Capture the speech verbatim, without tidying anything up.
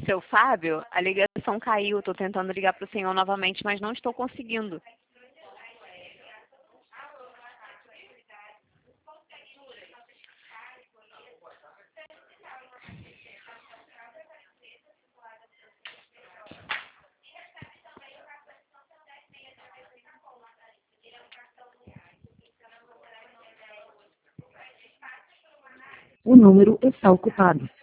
Seu Fábio, a ligação caiu. Estou tentando ligar para o senhor novamente, mas não estou conseguindo. O número está ocupado.